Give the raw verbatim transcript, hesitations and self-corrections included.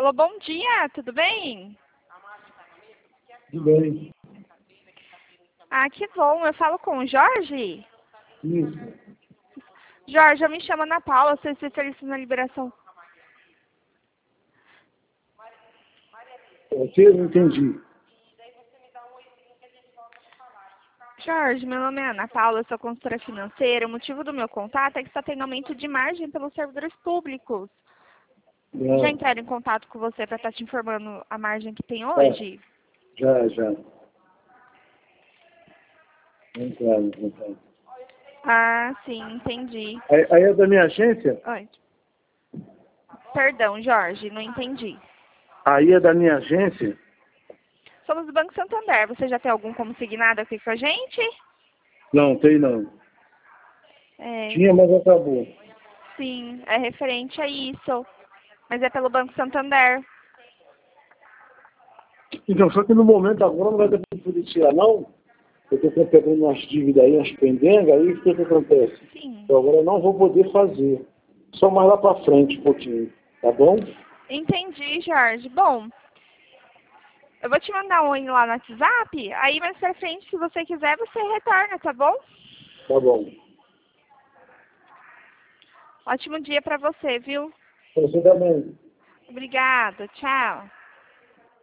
Alô, bom dia, tudo bem? Tudo bem. Ah, que bom, eu falo com o Jorge? Isso. Jorge, eu me chamo Ana Paula, sou especialista na liberação. Você não entendi. Jorge, meu nome é Ana Paula, eu sou consultora financeira. O motivo do meu contato é que está tendo aumento de margem pelos servidores públicos. Já Não. entraram em contato com você para estar te informando a margem que tem É, hoje? já, já. Não claro, não claro. Ah, sim, entendi. Aí, aí é da minha agência? Oi. Perdão, Jorge, não entendi. Aí é da minha agência? Somos do Banco Santander. Você já tem algum consignado aqui com a gente? Não, tem não. É, Tinha, mas acabou. sim, é referente a isso. Mas é pelo Banco Santander. Então, só que no momento agora não vai dar para poder tirar, não. Eu estou pegando umas dívidas aí, umas pendengas, aí o que, que acontece? Sim. Então, agora eu não vou poder fazer. Só mais lá para frente um pouquinho, tá bom? Entendi, Jorge. Bom, eu vou te mandar um oi lá no WhatsApp. Aí mais pra frente, se você quiser, você retorna, tá bom? Tá bom. Ótimo dia pra você, viu? Você também. Obrigada. Tchau.